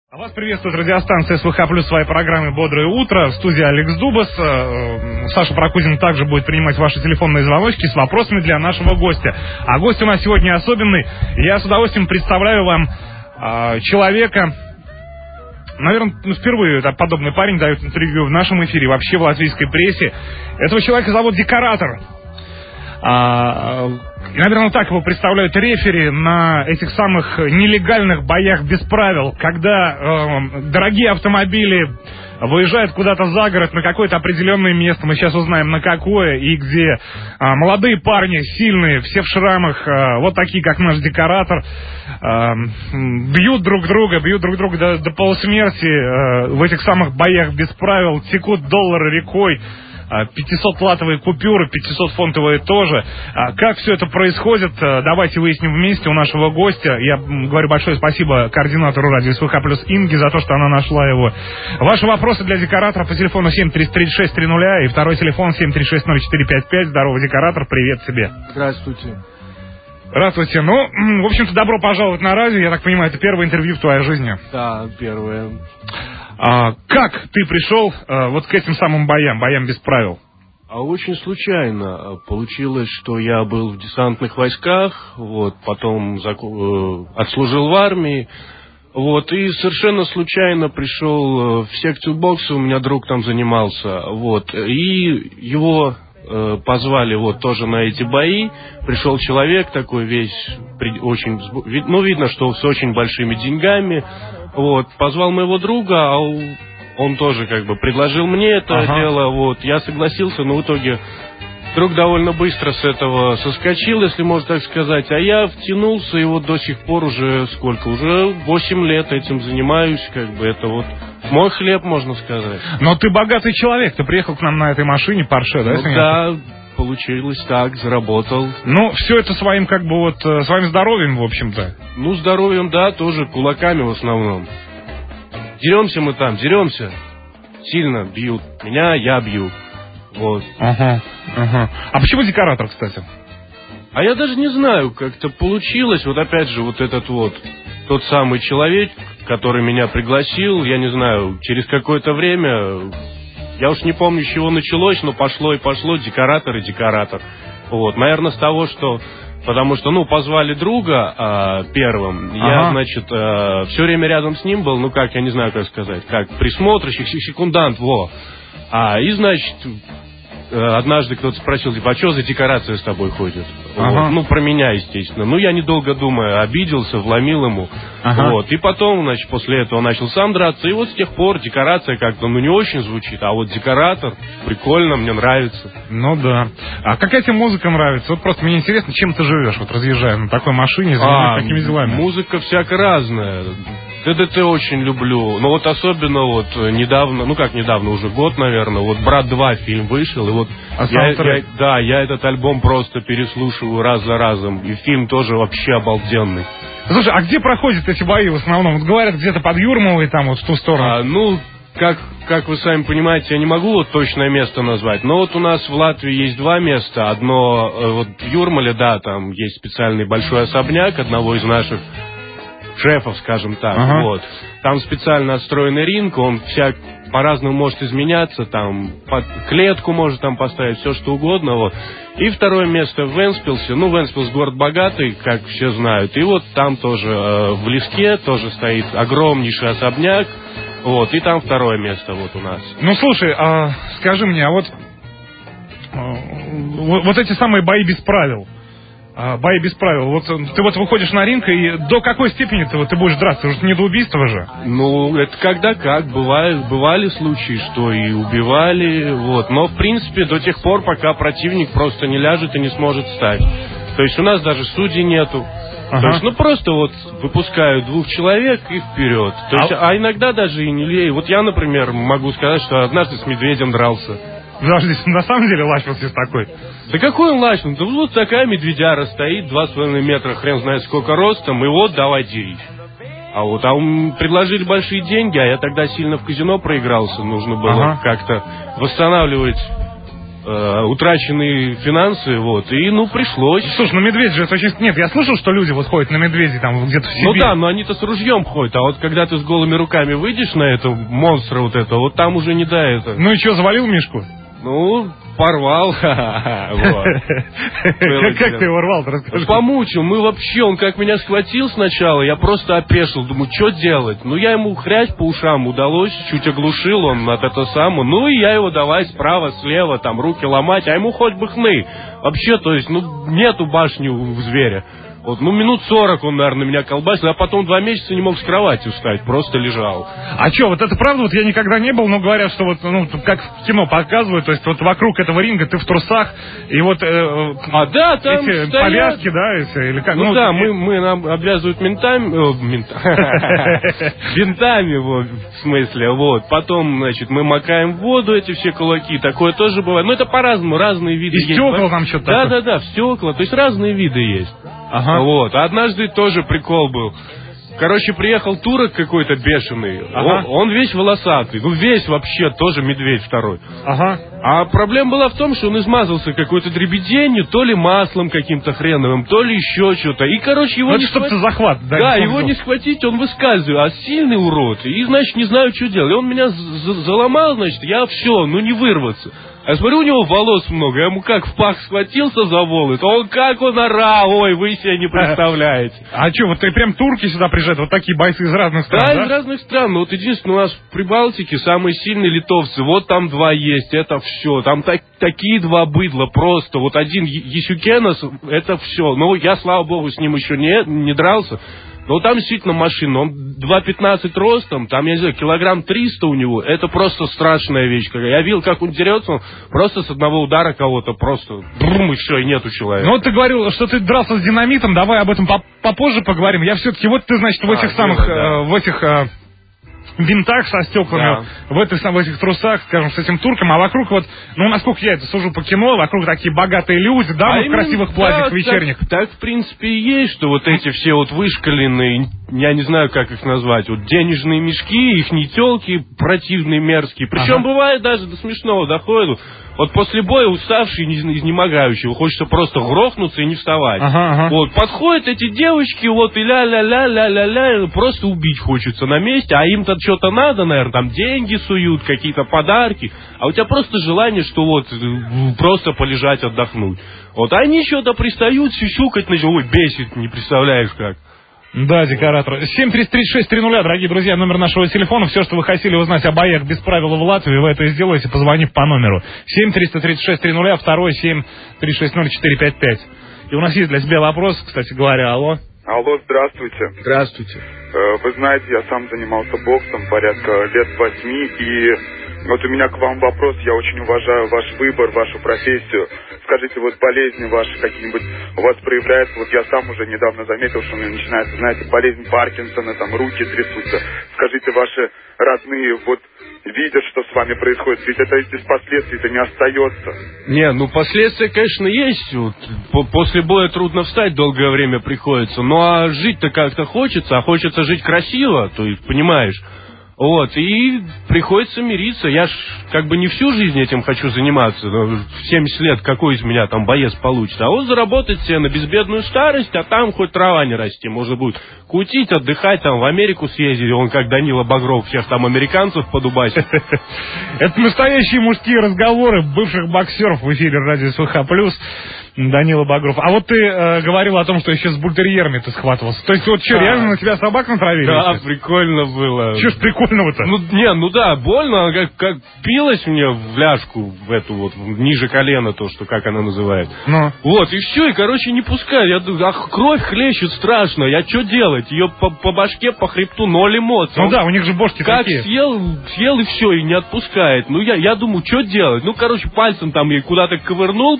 Вас приветствует радиостанция СВХ плюс своей программы «Бодрое утро». В студии Алекс Дубас. Саша Прокудин также будет принимать ваши телефонные звоночки с вопросами для нашего гостя. А гость у нас сегодня особенный. Я с удовольствием представляю вам человека. Наверное, впервые подобный парень дает интервью в нашем эфире, вообще в латвийской прессе. Этого человека зовут Декоратор. Наверное, так его представляют рефери на этих самых нелегальных боях без правил, когда дорогие автомобили выезжают куда-то за город, на какое-то определенное место, мы сейчас узнаем на какое и где. Молодые парни, сильные, все в шрамах, вот такие, как наш Декоратор, бьют друг друга до полусмерти в этих самых боях без правил, текут доллары рекой. 500-латовые купюры, 500-фунтовые тоже. Как все это происходит, давайте выясним вместе у нашего гостя. Я говорю большое спасибо координатору радио СВХ плюс Инге за то, что она нашла его. Ваши вопросы для Декоратора по телефону 7333630 и второй телефон 7360455. Здорово, Декоратор, привет тебе. Здравствуйте. Здравствуйте. Ну, в общем-то, добро пожаловать на радио. Я так понимаю, это первое интервью в твоей жизни. Да, первое. Как ты пришел вот к этим самым боям без правил? Очень случайно получилось, что я был в десантных войсках, потом отслужил в армии, и совершенно случайно пришел в секцию бокса, у меня друг там занимался, и его позвали тоже на эти бои. Пришел человек такой весь, очень, видно, что с очень большими деньгами. Позвал моего друга, а он тоже предложил мне это дело. Я согласился, но в итоге друг довольно быстро с этого соскочил, если можно так сказать. А я втянулся, и до сих пор уже 8 лет этим занимаюсь. Это мой хлеб, можно сказать. Но ты богатый человек, ты приехал к нам на этой машине, Порше, да? Да, получилось так, заработал. Все это своим, своим здоровьем, в общем-то. Здоровьем, да, тоже кулаками в основном. Деремся мы там, сильно бьют меня, я бью. А почему Декоратор, кстати? А я даже не знаю, как-то получилось. Опять же, тот самый человек, который меня пригласил, я не знаю, через какое-то время, я уж не помню, с чего началось, но пошло и пошло, Декоратор и Декоратор. Наверное, с того, потому что, позвали друга первым, я, все время рядом с ним был, я не знаю, как сказать, как присмотрщик, секундант, однажды кто-то спросил, а что за декорация с тобой ходит? Про меня, естественно. Я, недолго думая, обиделся, вломил ему. И потом, после этого начал сам драться. И с тех пор декорация как-то, не очень звучит. А Декоратор, прикольно, мне нравится. Да. А какая тебе музыка нравится? Просто мне интересно, чем ты живешь, разъезжая на такой машине, занимаясь такими делами. Музыка всяко разная. ДДТ очень люблю. Но особенно недавно, недавно, уже год, наверное, «Брат 2» фильм вышел, и я этот альбом просто переслушиваю раз за разом. И фильм тоже вообще обалденный. Слушай, а где проходят эти бои в основном? Говорят, где-то под Юрмалой, там в ту сторону. Как вы сами понимаете, я не могу точное место назвать, но у нас в Латвии есть два места. Одно в Юрмале, да, там есть специальный большой особняк одного из наших шефов, скажем так. Там специально отстроенный ринг, он по-разному может изменяться, там под клетку может там поставить, все что угодно. И второе место в Вентспилсе. Вентспилс город богатый, как все знают. И там тоже в Леске тоже стоит огромнейший особняк. И там второе место у нас. Слушай, скажи мне, эти самые бои без правил. Бои без правил. Ты выходишь на ринг, и до какой степени ты будешь драться? Уже не до убийства же? Это когда как. Бывали случаи, что и убивали. Но, в принципе, до тех пор, пока противник просто не ляжет и не сможет встать. То есть у нас даже судей нету. То есть, просто выпускают двух человек и вперед. То есть, а иногда даже и не лей. Я, например, могу сказать, что однажды с медведем дрался. Подожди, на самом деле Лачман такой? Да какой он Лачман? Да такая медведяра стоит, 2,5 метра, хрен знает сколько ростом, и давай дерись. А предложили большие деньги, а я тогда сильно в казино проигрался. Нужно было как-то восстанавливать утраченные финансы, вот, и, ну, пришлось. Слушай, ну медведь же это очень... Нет, я слышал, что люди вот ходят на медведей там где-то в Сибири. Ну да, но они-то с ружьем ходят, а вот когда ты с голыми руками выйдешь на это монстра вот это, вот там уже не до этого. Ну и что, завалил Мишку? Ну, порвал. Как ты его рвал-то, расскажи. Помучил, он как меня схватил сначала, я просто опешил, думаю, что делать? Ну, я ему хрясь по ушам удалось, чуть оглушил он от этого самого, ну, и я его давай справа, слева, там, руки ломать, а ему хоть бы хны. Вообще, то есть, ну, нету башни у зверя. Вот, ну, минут 40 он, наверное, меня колбасил, а потом 2 месяца не мог с кровати встать, просто лежал. А что, вот это правда, вот я никогда не был, но говорят, что вот, ну, как в кино показывают, то есть вот вокруг этого ринга ты в трусах, и вот да, там эти стоят... повязки, да, эти, или как? Ну да, мы нам обвязывают бинтами, вот, в смысле, вот. Потом, значит, мы макаем в воду эти все кулаки, такое тоже бывает. Ну, это по-разному, разные виды есть. И стекла там что-то такое? Да, в стекла, то есть разные виды есть. Ага. Вот, однажды тоже прикол был. Короче, приехал турок какой-то бешеный, ага. он весь волосатый, ну весь вообще, тоже медведь второй. Ага. А проблема была в том, что он измазался какой-то дребеденью, то ли маслом каким-то хреновым, то ли еще что-то. И, короче, его не схватить. Захват, да, его не схватить, он выскальзывает, а сильный урод. И, значит, не знаю, что делать. И он меня заломал, значит, я все, ну не вырваться. А я смотрю, у него волос много, я ему как в пах схватился за волос, он орал, ой, вы себе не представляете. А что, вот ты прям турки сюда приезжают, вот такие бойцы из разных стран, да? Да, из разных стран, но вот единственное, у нас в Прибалтике самые сильные литовцы, вот там 2 есть, это все, там такие 2 быдла, просто, вот один Есюкенос, это все, ну, я, слава богу, с ним еще не дрался. Но там действительно машина, он 2,15 ростом, там, я не знаю, килограмм 300 у него, это просто страшная вещь. Я видел, как он дерется, он просто с одного удара кого-то просто, брум, и все, и нету человека. Ну вот ты говорил, что ты дрался с динамитом, давай об этом попозже поговорим. Я все-таки, вот ты, значит, в этих самых, в этих... винтах со стеклами, да. в этих трусах, скажем, с этим турком, а вокруг вот, ну, насколько я это сужу по кино, вокруг такие богатые люди, дамы в красивых платьях вечерних. Так, в принципе, и есть, что вот эти все вот вышкаленные, я не знаю, как их назвать, вот денежные мешки, их не телки противные, мерзкие. Причем бывает даже до смешного доходит. Вот после боя уставший, изнемогающий, хочется просто грохнуться и не вставать. Вот, подходят эти девочки, вот, и ля-ля-ля-ля-ля-ля, просто убить хочется на месте, а им-то что-то надо, наверное, там деньги суют, какие-то подарки, а у тебя просто желание, что вот, просто полежать, отдохнуть. Вот, а они что-то пристают, сюсюкать начинают, ой, бесит, не представляешь как. Да, декоратор. 733-630, дорогие друзья, номер нашего телефона. Все, что вы хотели узнать о боях без правил в Латвии, вы это и сделаете, позвонив по номеру 733-630, второй 7360455. И у нас есть для тебя вопрос, кстати говоря, алло. Алло, здравствуйте. Здравствуйте. Вы знаете, я сам занимался боксом порядка лет 8, и вот у меня к вам вопрос. Я очень уважаю ваш выбор, вашу профессию. Скажите, вот болезни ваши какие-нибудь у вас проявляются? Вот я сам уже недавно заметил, что у меня начинается, знаете, болезнь Паркинсона, там руки трясутся. Скажите, ваши родные вот видят, что с вами происходит, ведь это без последствий-то не остается. Не, ну последствия, конечно, есть. Вот, после боя трудно встать, долгое время приходится. Ну а жить-то как-то хочется, а хочется жить красиво, то есть, понимаешь. Вот, и приходится мириться. Я ж как бы не всю жизнь этим хочу заниматься. В 70 лет какой из меня там боец получится. А вот заработать себе на безбедную старость, а там хоть трава не расти. Можно будет кутить, отдыхать, там в Америку съездить. Он как Данила Багров всех там американцев подубасит. Это настоящие мужские разговоры бывших боксеров в эфире радио СВХ+. Данила Багров. А вот ты говорил о том, что еще с бультерьерами ты схватывался. То есть вот что, реально на тебя собак натравили? Да, прикольно было. Что ж прикольного-то? Ну да, больно, она как билась мне в ляжку, в эту вот, ниже колена, то, что, как она называет. Ну. Вот, и все, и, короче, не пускай. Я думаю, кровь хлещет страшно, я что делать? Ее по башке, по хребту, 0 эмоций. Ну да, у них же бошки как такие. съел и все, и не отпускает. Ну, я думаю, что делать? Ну, короче, пальцем там ей куда-то ковырнул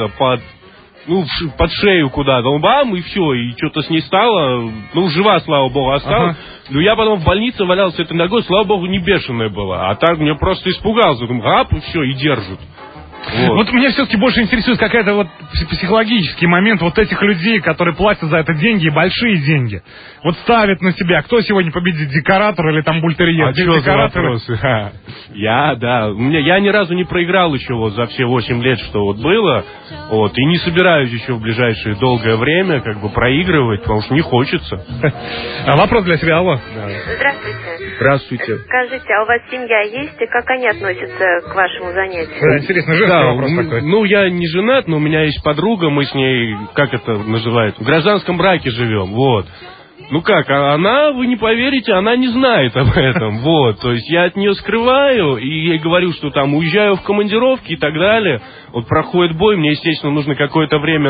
под шею куда-то, бам, и все, и что-то с ней стало, ну, жива, слава богу, осталась. Ну, я потом в больнице валялся этой ногой, слава богу, не бешеная была, а так мне просто испугался, думаю, ап, и все, и держит. Вот меня все-таки больше интересует какая-то вот психологический момент вот этих людей, которые платят за это деньги, большие деньги. Вот ставят на себя, кто сегодня победит, декоратор или там бультерьер? А что за вопросы? Я ни разу не проиграл еще вот за все 8 лет, что вот было, вот, и не собираюсь еще в ближайшее долгое время как бы проигрывать, потому что не хочется. Вопрос для тебя, алло. Здравствуйте. Здравствуйте. Скажите, а у вас семья есть, и как они относятся к вашему занятию? Да, интересно, женский вопрос такой. Ну, я не женат, но у меня есть подруга, мы с ней, как это называется, в гражданском браке живем, вот. Ну как, она, вы не поверите, она не знает об этом, вот. То есть я от нее скрываю, и ей говорю, что там уезжаю в командировки и так далее. Вот проходит бой, мне, естественно, нужно какое-то время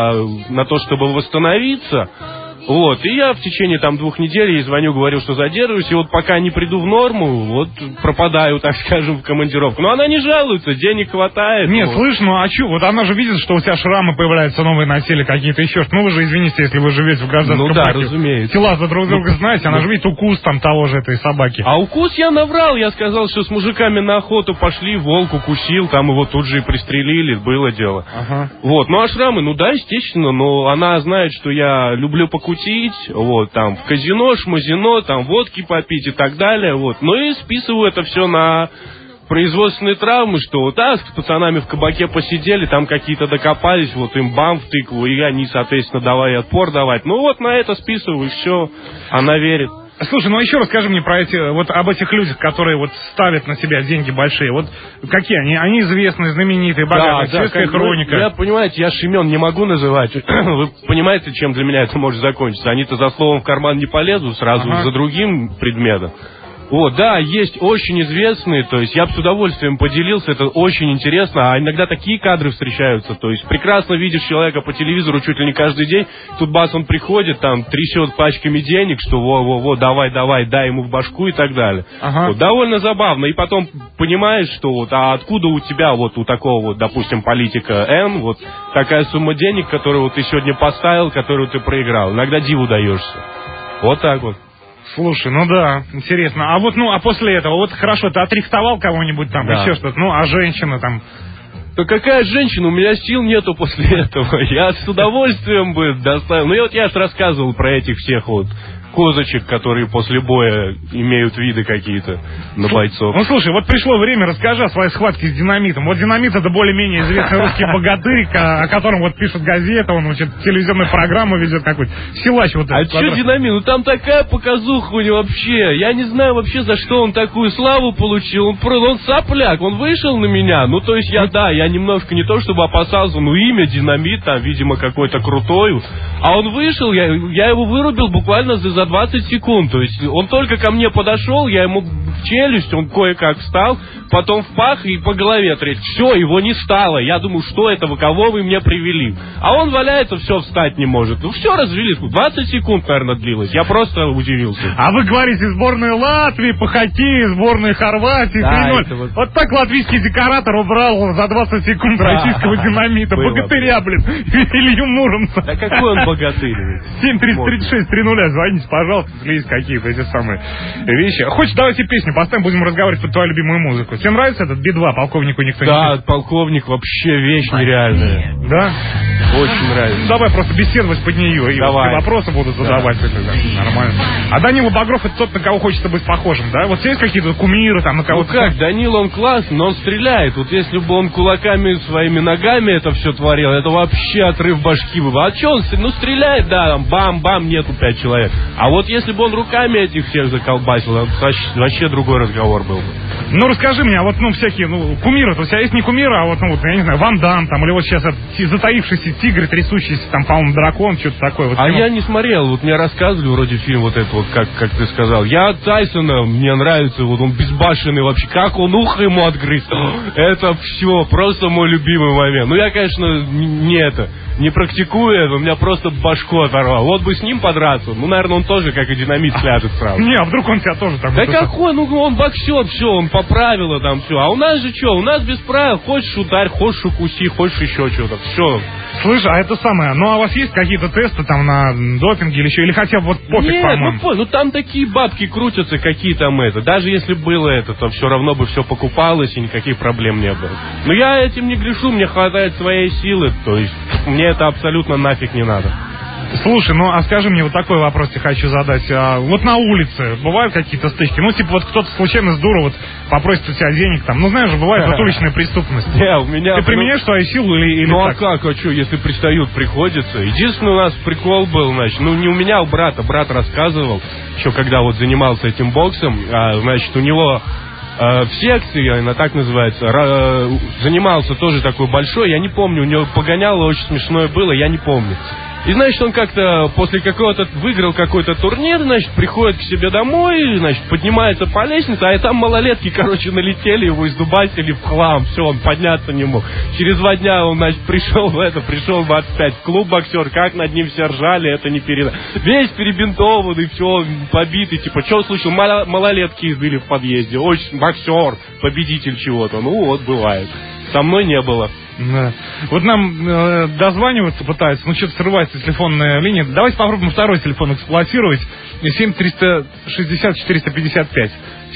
на то, чтобы восстановиться. Вот, и я в течение там 2 недель ей звоню, говорю, что задерживаюсь, и вот пока не приду в норму, вот пропадаю, так скажем, в командировку. Но она не жалуется, денег хватает. Нет, вот. слышь, ну а чё, вот она же видит, что у тебя шрамы появляются новые на теле какие-то еще. Ну вы же извините, если вы живете в гражданском браке. Ну да, разумеется. Тела за друг друга знаете, она же видит укус там того же этой собаки. А укус я наврал, я сказал, что с мужиками на охоту пошли, волк укусил, там его тут же и пристрелили, было дело. Ага. Вот, ну а шрамы, ну да, естественно, но она знает, что я люблю покутить, вот, там, в казино, шмазино, там, водки попить и так далее, вот. Ну и списываю это все на производственные травмы, что вот, с пацанами в кабаке посидели, там какие-то докопались, вот им бам в тыкву, и они, соответственно, давай отпор давать. Ну вот на это списываю, и все, она верит. Слушай, ну еще расскажи мне про вот об этих людях, которые вот ставят на себя деньги большие. Вот какие они? Они известные, знаменитые, богатые, светская хроника. Я, понимаете, я ж имен не могу называть. Вы понимаете, чем для меня это может закончиться? Они-то за словом в карман не полезут, сразу за другим предметом. Вот, да, есть очень известные, то есть я бы с удовольствием поделился, это очень интересно, а иногда такие кадры встречаются, то есть прекрасно видишь человека по телевизору чуть ли не каждый день, тут бас он приходит, там, трясет пачками денег, что во-во-во, давай, дай ему в башку и так далее. Вот, довольно забавно, и потом понимаешь, что вот, а откуда у тебя, вот у такого вот, допустим, политика N, вот такая сумма денег, которую вот ты сегодня поставил, которую ты проиграл, иногда диву даешься. Вот так вот. Слушай, ну да, интересно. А вот, ну, а после этого, вот хорошо, ты отрихтовал кого-нибудь там, еще что-то, ну, а женщина там... Да какая женщина, у меня сил нету после этого. Я с удовольствием бы доставил. Ну, я же рассказывал про этих всех вот козочек, которые после боя имеют виды какие-то на бойцов. Ну, слушай, вот пришло время, расскажи о своей схватке с Динамитом. Вот Динамит — это более-менее известный русский богатырь, о котором вот пишут газеты, он, значит, телевизионную программу ведет какую-то. Силач вот этот. А что Динамит? Ну, там такая показуха у него вообще. Я не знаю вообще, за что он такую славу получил. Он сопляк, он вышел на меня. Ну, то есть я немножко не то, чтобы опасался, ну, имя Динамит, там, видимо, какой-то крутой. А он вышел, я его вырубил буквально за 20 секунд. То есть он только ко мне подошел, я ему в челюсть, он кое-как встал, потом в пах и по голове треть. Все, его не стало. Я думаю, что это, кого вы мне привели? А он валяется, все, встать не может. Ну все, развели. 20 секунд, наверное, длилось. Я просто удивился. А вы говорите, сборная Латвии по хоккею, сборная Хорватии, 3-0. Вот так латвийский декоратор убрал за 20 секунд российского Динамита. Богатыря, блин, Илью Муромца. Да какой он богатырь? 7-30-36-3-0, звоните, пожалуйста, если есть какие-то эти самые вещи. Хочешь, давайте песню поставим, будем разговаривать под твою любимую музыку. Тебе нравится этот Би-2, полковнику никто не пишет? Да, полковник вообще вещь нереальная. Да? Очень нравится. Давай просто беседовать под нее, и вопросы будут задавать. Это нормально. А Данила Багров — это тот, на кого хочется быть похожим, да? Вот есть какие-то кумиры там, на кого-то... Ну как, Данил, он классный, но он стреляет. Вот если бы он кулаками своими ногами это все творил, это вообще отрыв башки был. А что он, ну стреляет, да, там бам-бам, нету 5 человек. А вот если бы он руками этих всех заколбасил, вообще другой разговор был бы. Ну расскажи мне, а вот, ну, всякие, ну, кумиры, то есть, а есть не кумиры, а вот, ну, вот, я не знаю, Ван Дам, там, или вот сейчас затаившийся тигр, трясущийся, там, по-моему, дракон, что-то такое. Вот, я не смотрел, вот мне рассказывали вроде фильм вот этот вот, как ты сказал. Я Тайсона, мне нравится, вот он безбашенный вообще, как он ухо ему отгрыз. Это все, просто мой любимый момент. Ну, я, конечно, не практикую это, у меня просто башку оторвал. Вот бы с ним подраться, ну, наверное, он тоже, как и Динамит, сляжет сразу. Не, а вдруг он тебя тоже там... Да какой, ну, он боксер, все, он по правилам там все. А у нас же что, у нас без правил, хочешь ударь, хочешь укуси, хочешь еще что-то, все. Слышь, а это самое, ну а у вас есть какие-то тесты там на допинге или еще, или хотя бы вот пофиг, Нет, по-моему? ну там такие бабки крутятся, какие там это. Даже если было это, то все равно бы все покупалось и никаких проблем не было. Но я этим не грешу, мне хватает своей силы, то есть мне это абсолютно нафиг не надо. Слушай, ну а скажи мне, вот такой вопрос тебе хочу задать. Вот на улице бывают какие-то стычки? Ну, типа, вот кто-то случайно с дуру вот попросит у тебя денег там. Ну, знаешь же, бывает вот уличная преступность. Не, у меня... Ты применяешь свою силу или Ну, так? а как, а что, если пристают, приходится. Единственный у нас прикол был, значит, ну, не у меня, а у брата. Брат рассказывал, еще когда вот занимался этим боксом, значит, у него... в секции, она так называется, занимался тоже такой большой, я не помню, у него погоняло очень смешное было, я не помню. И, значит, он как-то после какого-то, выиграл какой-то турнир, значит, приходит к себе домой, значит, поднимается по лестнице, а там малолетки, короче, налетели, его издубасили в хлам, все, он подняться не мог. Через 2 дня он, значит, пришел в 25 в клуб боксер, как над ним все ржали, это не передать. Весь перебинтованный, все, побитый, типа, что случилось, малолетки избили в подъезде, очень боксер, победитель чего-то, ну вот, бывает. Со мной не было. Да. Вот нам дозваниваться пытаются, ну что-то срывается телефонная линия. Давайте попробуем второй телефон эксплуатировать. 7-360-455.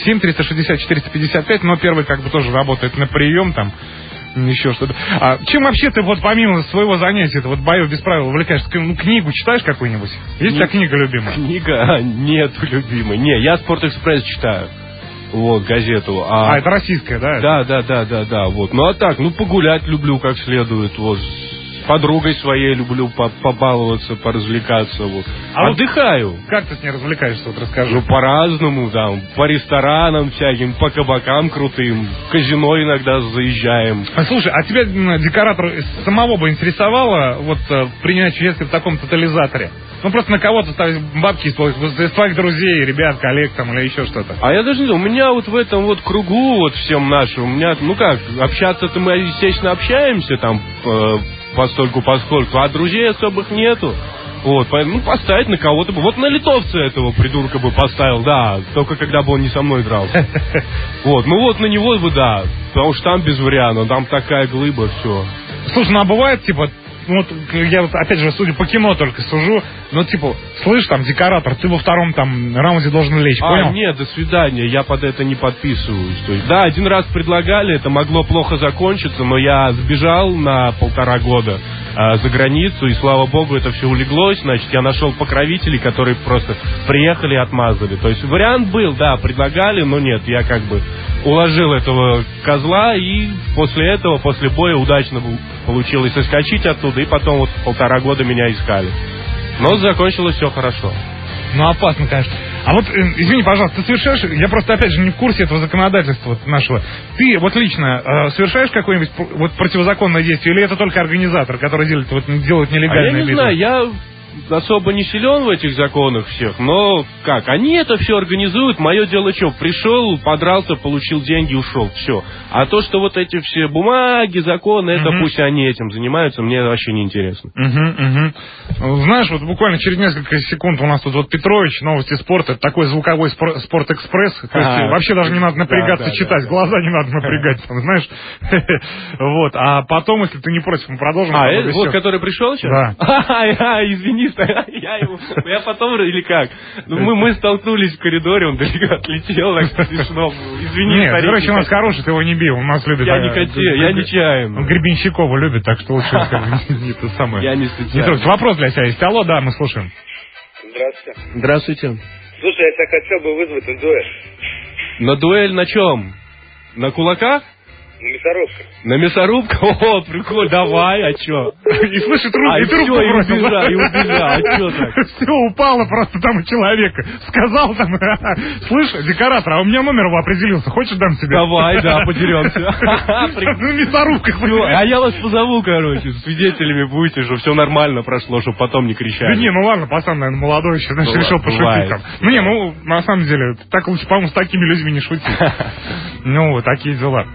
7-360-455, но первый как бы тоже работает на прием там. Еще что-то. А чем вообще ты вот помимо своего занятия, это вот боев без правил увлекаешься? Ну, книгу читаешь какую-нибудь? Есть у тебя книга любимая? Книга? Нет, любимой. Не, я «Спортэкспресс» читаю. Вот, газету. Это российская, да? Да, вот. Ну, а так, ну, погулять люблю как следует, вот. С подругой своей люблю побаловаться, поразвлекаться, вот. Отдыхаю. Вот как ты с ней развлекаешься, вот расскажи. Ну, по-разному, да, по ресторанам всяким, по кабакам крутым, в казино иногда заезжаем. Слушай, а тебя, декоратор, самого бы интересовало вот принять участие в таком тотализаторе? Ну, просто на кого-то ставить бабки из твоих друзей, ребят, коллег там или еще что-то. А я даже не знаю, у меня вот в этом вот кругу вот всем нашим, у меня, ну как, общаться-то мы, естественно, общаемся там постольку-поскольку, а друзей особых нету. Вот, поэтому, ну, поставить на кого-то бы. Вот на литовца этого придурка бы поставил, да, только когда бы он не со мной дрался. Вот, ну вот на него бы, да, потому что там без вариантов, там такая глыба, все. Слушай, ну а бывает, типа, ну, вот я вот, опять же, судя по кино только сужу, ну, типа, слышь, там, декоратор, ты во втором там раунде должен лечь, понял? Нет, до свидания, я под это не подписываюсь. То есть, да, 1 раз предлагали, это могло плохо закончиться, но я сбежал на 1,5 года за границу, и, слава богу, это все улеглось, значит, я нашел покровителей, которые просто приехали и отмазали. То есть, вариант был, да, предлагали, но нет, я как бы уложил этого козла, и после этого, после боя удачно получилось соскочить оттуда, и потом вот 1,5 года меня искали. Но закончилось все хорошо. Ну, опасно, конечно. А вот, извини, пожалуйста, ты совершаешь, я просто, опять же, не в курсе этого законодательства вот нашего. Ты вот лично совершаешь какое-нибудь вот противозаконное действие, или это только организатор, который делает нелегальное я не бизнес? знаю, я особо не силен в этих законах всех, но как, они это все организуют, мое дело что, пришел, подрался, получил деньги, ушел, все. А то, что вот эти все бумаги, законы, это пусть они этим занимаются, мне вообще не интересно. Знаешь, вот буквально через несколько секунд у нас тут вот Петрович, новости спорта, это такой звуковой «Спортэкспресс», то есть вообще даже не надо напрягаться читать, глаза не надо напрягать, там, знаешь. Вот, а потом, если ты не против, мы продолжим. Вот, который пришел сейчас? Да. Извини, я потом, или как? Ну, мы столкнулись в коридоре, он далеко отлетел, так смешно. Извини, нет, короче, у нас хороший, ты его не бил, у нас любит... Я не хотел, я нечаянно. Он Гребенщикова любит, так что лучше не то самое. Я не специально. Вопрос для тебя есть. Алло, да, мы слушаем. Здравствуйте. Здравствуйте. Слушай, я тебя хотел бы вызвать на дуэль. На дуэль на чем? На кулаках? На мясорубках. На мясорубках? О, прикольно, давай, а чё? И слышит, трубку бросил. И убежал, а чё так? Все, упало просто там у человека. Сказал там, слышь, декоратор, а у меня номер определился, хочешь дам тебе? Давай, да, подеремся. На мясорубках. А я вас позову, короче, свидетелями будете, что все нормально прошло, чтобы потом не кричали. Да не, ну ладно, пацан, наверное, молодой еще, значит, решил пошутить там. Ну не, ну, на самом деле, так лучше, по-моему, с такими людьми не шутить. Ну, вот такие дела.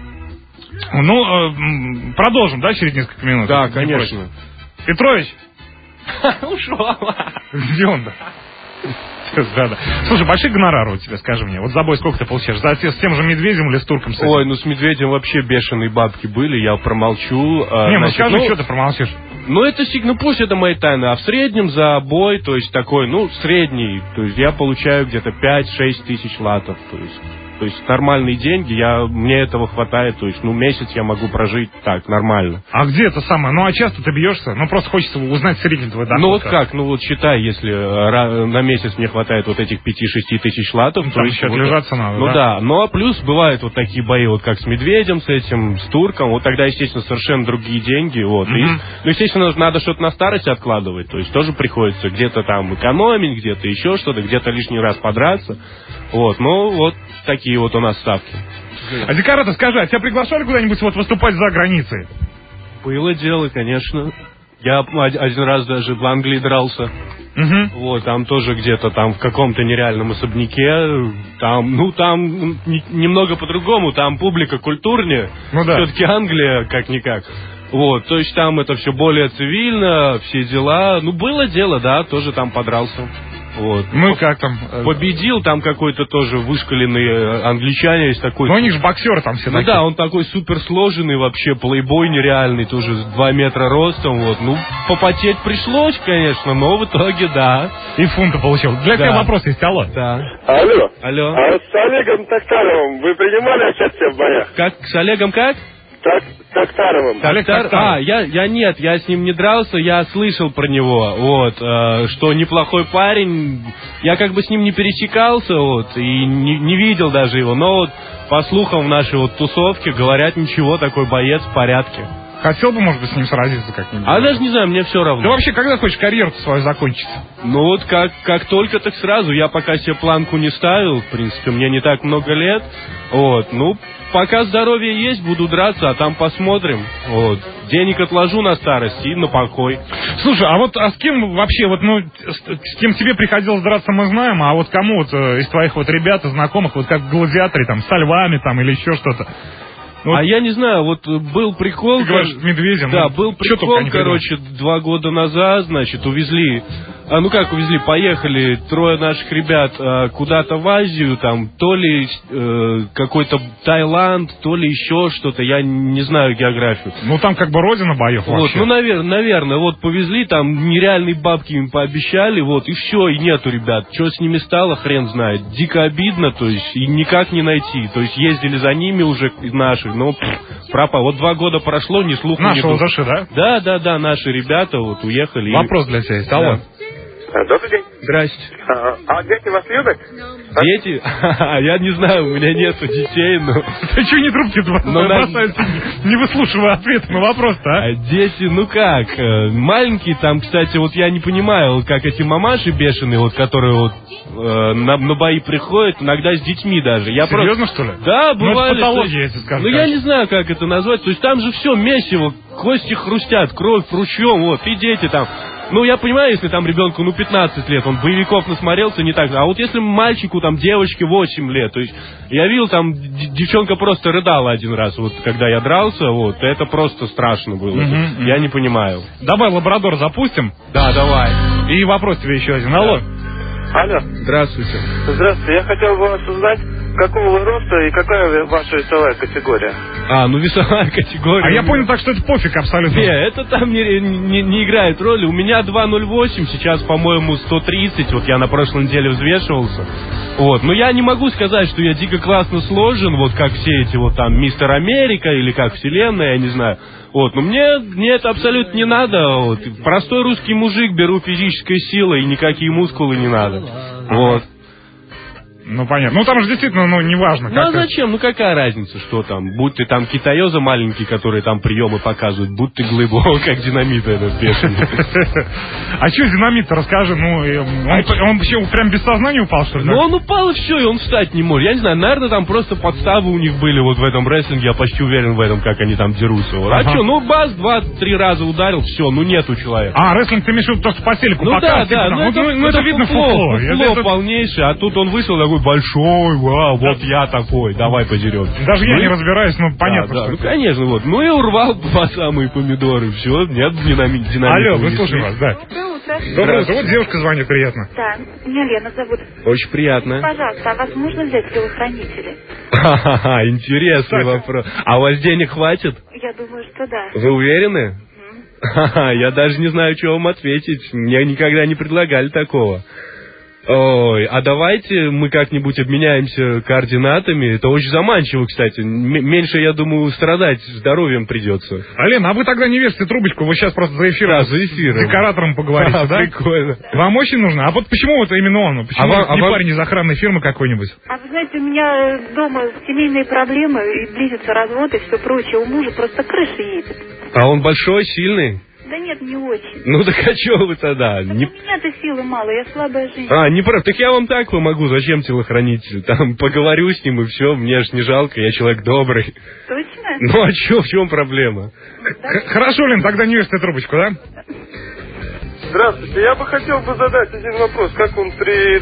Ну, продолжим, да, через несколько минут? Да, конечно. Петрович? Ушел. Где он-то? Да. Слушай, большие гонорары у тебя, скажи мне. Вот за бой сколько ты получаешь? С тем же Медведем или с Турком? Ой, ну с Медведем вообще бешеные бабки были, я промолчу. Не, ну скажи, что ты промолчишь. Ну, это ну пусть это мои тайны, а в среднем за бой, то есть такой, ну, средний, то есть я получаю где-то 5-6 тысяч латов, то есть нормальные деньги, мне этого хватает, то есть, ну, месяц я могу прожить так, нормально. А где это самое? Ну, а часто ты бьешься? Ну, просто хочется узнать средний твой доход. Ну, вот как? Ну, вот считай, если на месяц мне хватает вот этих 5-6 тысяч латов, ну, то есть... еще отлежаться надо, ну, да. Ну, а плюс бывают вот такие бои, вот как с Медведем, с этим, с Турком, вот тогда, естественно, совершенно другие деньги, вот. И, ну, естественно, надо что-то на старость откладывать, то есть тоже приходится где-то там экономить, где-то еще что-то, где-то лишний раз подраться, вот. Ну, вот такие вот у нас ставки. А Декарата, скажи, а тебя приглашали куда-нибудь вот выступать за границей? Было дело, конечно. Я один раз даже в Англии дрался. Вот, там тоже где-то там в каком-то нереальном особняке. Там, ну, там немного по-другому, там публика культурнее. Ну да. Все-таки Англия, как-никак. Вот, то есть там это все более цивильно, все дела. Ну, было дело, да, тоже там подрался. Вот. Ну и как там? Победил там какой-то тоже вышкаленный англичанин есть такой. Ну, у них же боксеры там все такие. Да, он такой суперсложенный вообще, плейбой нереальный, тоже с 2 метра ростом, вот. Ну, попотеть пришлось, конечно, но в итоге, да. И фунта получил. Для тебя вопрос есть, алло. Да. Алло. А с Олегом Токтаровым вы принимали участие в боях? Как? С Олегом как? Токтаровым. Я с ним не дрался, я слышал про него, вот, что неплохой парень, я как бы с ним не пересекался, вот, и не видел даже его, но вот, по слухам в нашей вот тусовке, говорят, ничего, такой боец в порядке. Хотел бы, может быть, с ним сразиться как-нибудь? А даже не знаю, мне все равно. Ты вообще когда хочешь карьеру свою закончить? Ну вот как только, так сразу. Я пока себе планку не ставил, в принципе, мне не так много лет. Вот, ну, пока здоровье есть, буду драться, а там посмотрим. Вот. Денег отложу на старость и на покой. Слушай, а с кем вообще, вот, ну, с кем тебе приходилось драться, мы знаем, а вот кому вот из твоих вот ребят, знакомых, вот как в «Гладиаторе», там, со львами, там, или еще что-то? Вот. А я не знаю, вот был прикол... Ты говоришь, Медведем. Да, был прикол, короче, 2 года назад, значит, увезли... поехали 3 наших ребят куда-то в Азию, там, то ли какой-то Таиланд, то ли еще что-то, я не знаю географию. Ну, там как бы родина боев вообще. Вот, ну, наверное, вот повезли, там нереальные бабки им пообещали, вот, и все, и нету ребят. Что с ними стало, хрен знает. Дико обидно, то есть, и никак не найти. То есть, ездили за ними уже наши, но пропал. Вот 2 года прошло, ни слуха, ни духу. Наши ЛЗШ, да? Да, наши ребята вот уехали. Вопрос для тебя есть, алло. Добрый день. Здрасте. А дети вас любят? Дети? Я не знаю, у меня нету детей, но... Ты что не трубки бросают, не выслушивая ответы на вопрос-то, а? Дети, ну как, маленькие там, кстати, вот я не понимаю, как эти мамаши бешеные, вот, которые вот на бои приходят, иногда с детьми даже. Серьезно, что ли? Да, бывает. Ну, это патология, я тебе скажу. Ну, я не знаю, как это назвать, то есть там же все месиво, кости хрустят, кровь ручьем, вот, и дети там... Ну, я понимаю, если там ребенку, 15 лет, он боевиков насмотрелся, не так. А вот если мальчику, там, девочке 8 лет, то есть, я видел, там, девчонка просто рыдала один раз, вот, когда я дрался, вот, это просто страшно было. Я не понимаю. Давай лабрадор запустим. Да, давай. И вопрос тебе еще один. Алло. Алло. Здравствуйте. Здравствуйте. Я хотел бы вас узнать, какого вы роста и какая ваша весовая категория? Весовая категория. А я понял так, что это пофиг абсолютно. Это там не играет роли. У меня 2,08, сейчас, по-моему, 130. Вот я на прошлой неделе взвешивался. Вот. Но я не могу сказать, что я дико классно сложен, вот как все эти вот там Мистер Америка или как Вселенная, я не знаю. Вот, но мне это абсолютно не надо. Вот. Простой русский мужик, беру физической силой, и никакие мускулы не надо. Вот. Ну, понятно. Ну, там же действительно, неважно. Ну, а зачем? Ну, какая разница, что там? Будь ты там китаёза маленький, который там приемы показывает, будь ты глыбо, как динамит этот бешеный. А что динамит-то, расскажи, он вообще прям без сознания упал, что ли? Ну, он упал и все, и он встать не может. Я не знаю, наверное, там просто подставы у них были вот в этом рестлинге, я почти уверен в этом, как они там дерутся. А что, бас 2-3 раза ударил, все, нету человека. А, рестлинг ты имеешь в виду, то, что по телеку показывают? Да, это видно фуфло. Фуфло полнейшее, а тут он вышел такой, большой, вау, вот я такой, давай подеремся. Даже я не разбираюсь, но понятно. Да, ну, конечно, вот. Ну, и урвал по самые помидоры, все, нет динамики. Алло, вы слушаем вас, да. Доброе утро. Доброе утро. Вот девушка звонит, приятно. Да, меня Лена зовут. Очень приятно. Пожалуйста, а вас можно взять телохранители? Ха-ха-ха, интересный вопрос. А у вас денег хватит? Я думаю, что да. Вы уверены? Ха-ха, я даже не знаю, что вам ответить. Мне никогда не предлагали такого. Ой, а давайте мы как-нибудь обменяемся координатами. Это очень заманчиво, кстати. Меньше, я думаю, страдать здоровьем придется. Лена, а вы тогда не вешайте трубочку, вы сейчас просто за эфиром, за эфиром. с декоратором поговорите, да? Прикольно. Вам очень нужно? А вот почему вот именно он? Почему не парень из охранной фирмы какой-нибудь? А вы знаете, у меня дома семейные проблемы, и близится развод и все прочее. У мужа просто крыша едет. А он большой, сильный? Да нет, не очень. Ну так а что вы тогда? Так у меня-то силы мало, я слабая женщина. А, не прав. Так я вам так помогу. Зачем телохранитель? Там поговорю с ним и все. Мне ж не жалко, я человек добрый. Точно? Ну а что, в чем проблема? Хорошо, Лен, тогда не вешайте трубочку, да? Здравствуйте, я бы хотел задать один вопрос. Как он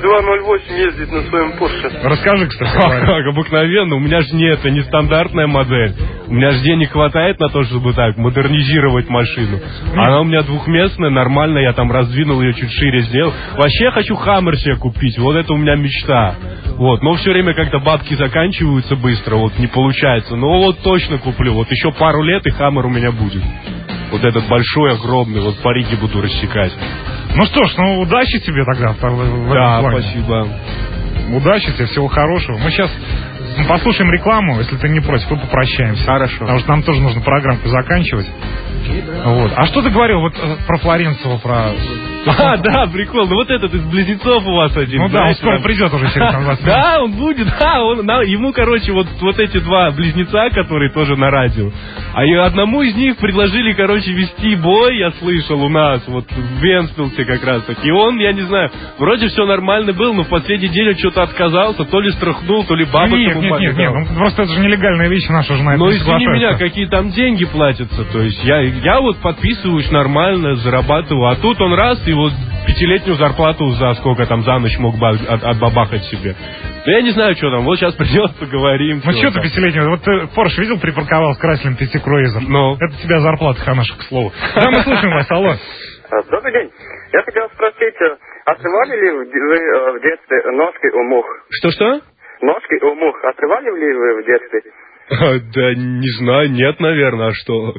3208 ездит на своем Порше? Расскажи, кстати. Как обыкновенно. У меня же это не стандартная модель. У меня же денег хватает на то, чтобы так модернизировать машину. Она у меня двухместная, нормально, я там раздвинул ее, чуть шире сделал. Вообще я хочу Хаммер себе купить, вот это у меня мечта. Вот, но все время как-то бабки заканчиваются быстро, вот не получается. Но вот точно куплю, вот еще пару лет и Хаммер у меня будет. Вот этот большой, огромный, вот по Риге буду рассекать. Ну что ж, ну удачи тебе тогда в этом плане. Спасибо. Удачи тебе, всего хорошего. Мы сейчас послушаем рекламу, если ты не против, и попрощаемся. Хорошо. Потому что нам тоже нужно программку заканчивать. Вот. А что ты говорил вот про Флоренцева, про... А, да, прикол. Ну вот этот из близнецов у вас один. Ну да, он скоро придет уже через 20 минут. Да, он будет, да, ему, короче, вот эти два близнеца, которые тоже на радио. А одному из них предложили, короче, вести бой, я слышал, у нас, вот в Венспилсе как раз таки. И он, я не знаю, вроде все нормально был, но в последний день он что-то отказался, то ли страхнул, то ли бабок ему Нет, ну просто это же нелегальная вещь, наша жена. Но извини меня, какие там деньги платятся, то есть я вот подписываюсь нормально, зарабатываю, а тут он раз и вот 5-летнюю зарплату за сколько там за ночь мог бы отбабахать себе. Ну я не знаю, что там, вот сейчас придет, поговорим. Ну что ты 5-летнюю, вот ты Порш видел, припарковал с красным 5 круизом? Ну. Это тебя зарплата хорошая, к слову. Да, мы слушаем вас, алло. Добрый день. Я хотел спросить, отрывали ли вы в детстве ножкой у мух? Что? Ножкой у мух отрывали ли вы в детстве? Да не знаю, нет, наверное, а что?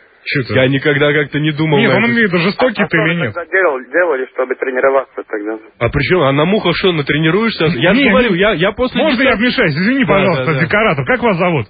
Я никогда как-то не думал. Нет, он имеет жестокий ты или нет? Что делали, чтобы тренироваться тогда? А при чем? А на мухах что, натренируешься? Я же говорю, я после... Можно я вмешаюсь? Извини, пожалуйста, декоратор. Как вас зовут?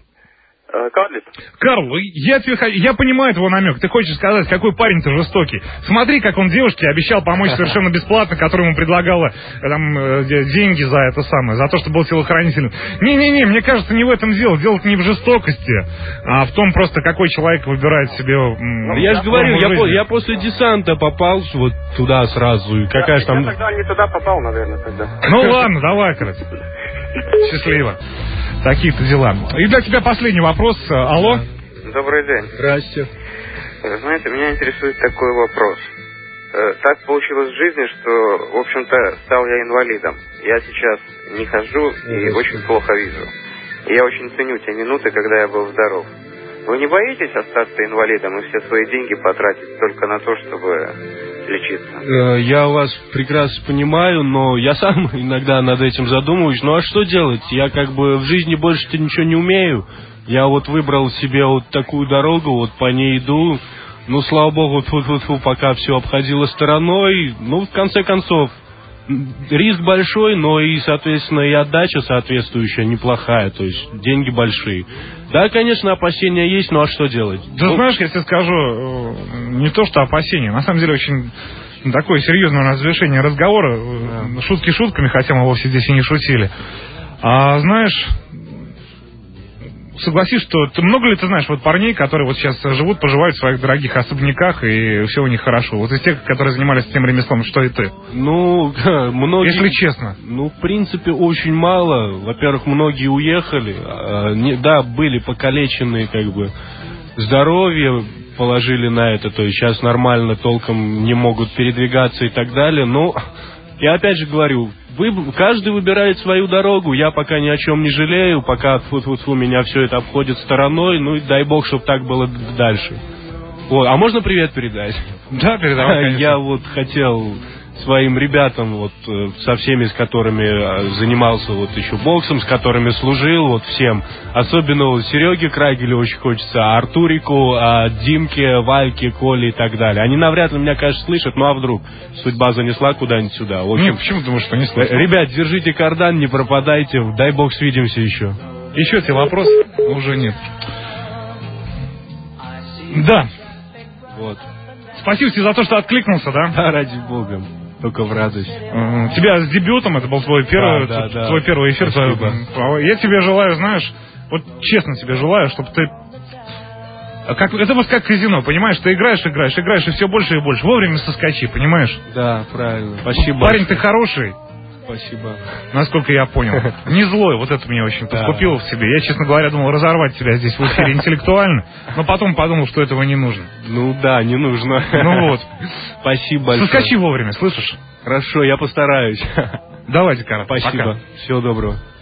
Карл, я понимаю твой намек. Ты хочешь сказать, какой парень-то жестокий. Смотри, как он девушке обещал помочь совершенно бесплатно, которая ему предлагала там деньги за это самое, за то, что был телохранителем. Не, мне кажется, не в этом дело. Дело не в жестокости, а в том просто, какой человек выбирает себе. Я же говорю, я после десанта попал вот туда сразу. И какая же там... Я тогда не туда попал, наверное, тогда. Ну ладно, давай, короче. Счастливо. Такие-то дела. И для тебя последний вопрос. Алло. Добрый день. Здрасте. Знаете, меня интересует такой вопрос. Так получилось в жизни, что, в общем-то, стал я инвалидом. Я сейчас не хожу и очень плохо вижу. И я очень ценю те минуты, когда я был здоров. Вы не боитесь остаться инвалидом и все свои деньги потратить только на то, чтобы лечиться? Я вас прекрасно понимаю, но я сам иногда над этим задумываюсь. Ну а что делать? Я как бы в жизни больше-то ничего не умею. Я вот выбрал себе вот такую дорогу, вот по ней иду. Ну, слава богу, пока все обходило стороной. Ну, в конце концов, риск большой, но и, соответственно, и отдача соответствующая неплохая, то есть деньги большие. Да, конечно, опасения есть, но а что делать? Да, знаешь, я тебе скажу, не то что опасения, на самом деле очень такое серьезное у нас завершение разговора, шутки шутками, хотя мы вовсе здесь и не шутили. А знаешь, согласись, что много ли ты знаешь вот парней, которые вот сейчас живут, поживают в своих дорогих особняках, и все у них хорошо? Вот из тех, которые занимались тем ремеслом, что и ты? Ну, многие... Если честно. Ну, в принципе, очень мало. Во-первых, многие уехали. Да, были покалечены, как бы, здоровье положили на это, то есть сейчас нормально толком не могут передвигаться и так далее. Но, я опять же говорю, каждый выбирает свою дорогу. Я пока ни о чем не жалею, пока тьфу-тьфу-тьфу, меня все это обходит стороной. Ну, дай бог, чтобы так было дальше. Вот. А можно привет передать? Да, передавай, конечно. Я вот хотел своим ребятам, вот, со всеми, с которыми занимался вот еще боксом, с которыми служил, вот всем. Особенно вот Сереге Крагелю очень хочется, Артурику, Димке, Вальке, Коле и так далее. Они навряд ли меня, конечно, слышат, ну а вдруг судьба занесла куда-нибудь сюда. В общем, нет, почему думаешь, что не слышат? Ребят, держите кардан, не пропадайте, дай бог свидимся еще. Еще тебе вопрос? Уже нет. Да. Вот. Спасибо тебе за то, что откликнулся, да? Да, ради бога. Только в радость. Тебя с дебютом, это был твой первый, твой первый эфир. Я тебе желаю, знаешь, вот честно тебе желаю, чтобы ты... это вот как казино, понимаешь? Ты играешь, и все больше и больше. Вовремя соскочи, понимаешь? Да, правильно. Спасибо. Парень, ты хороший. Спасибо. Насколько я понял. Не злой, вот это меня очень подкупило в себе. Я, честно говоря, думал разорвать тебя здесь в эфире интеллектуально, но потом подумал, что этого не нужно. Ну да, не нужно. Ну вот. Спасибо большое. Соскочи вовремя, слышишь? Хорошо, я постараюсь. Давайте, Кара. Спасибо. Пока. Всего доброго.